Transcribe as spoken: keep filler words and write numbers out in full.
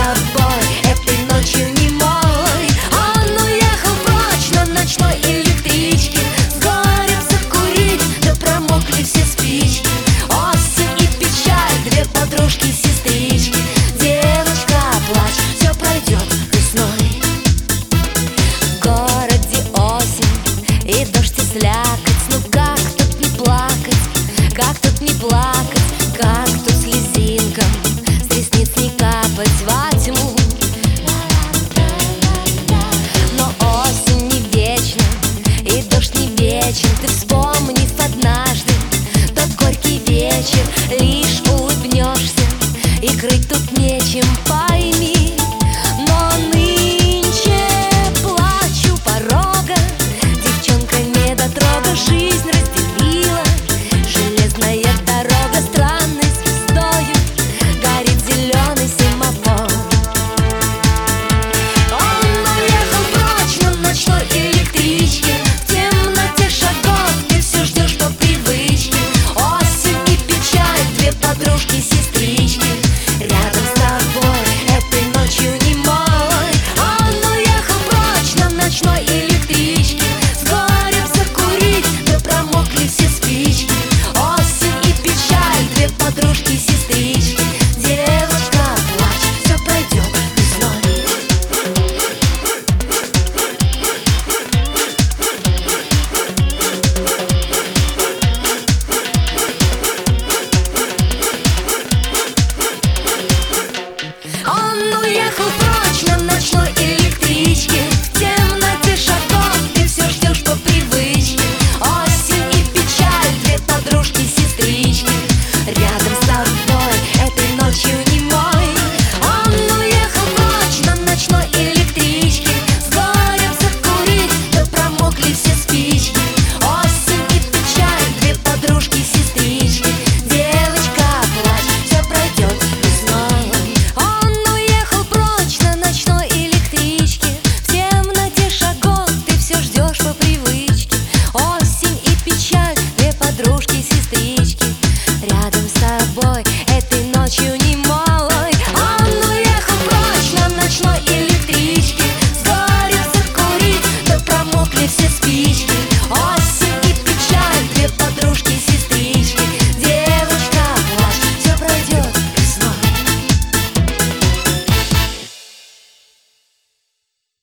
тобой этой ночью немой. Он уехал прочь на ночной электричке, с горем закурить, да промокли все спички. Осень и печаль, две подружки-сестрички. Девочка, плачь, все пройдет весной. В городе осень и дождь и слякоть. Ну как тут не плакать, как тут не плакать, как тут слезинкам с ресниц не капать во тьму. Но осень не вечна и дождь не вечен. Ты вспомнив однажды тот горький вечер, лишь улыбнешься, и крыть тут нечем, пойми. Но нынче плачу у порога, девчонка недотрога жизнь разделила. Железная дорога странной звездою горит зеленый семафор. Он уехал прочь на ночной электричке, в темноте шагов ты все ждешь по привычке. Осень и печаль, две подружки-сестрички, рядом с тобой этой ночью немой. Он уехал прочь на ночной электричке, с горем закурить, да промокли все спички. Осень и печаль, две подружки-сестрички. Девочка, плачь, все пройдет весной. Он уехал прочь на ночной электричке,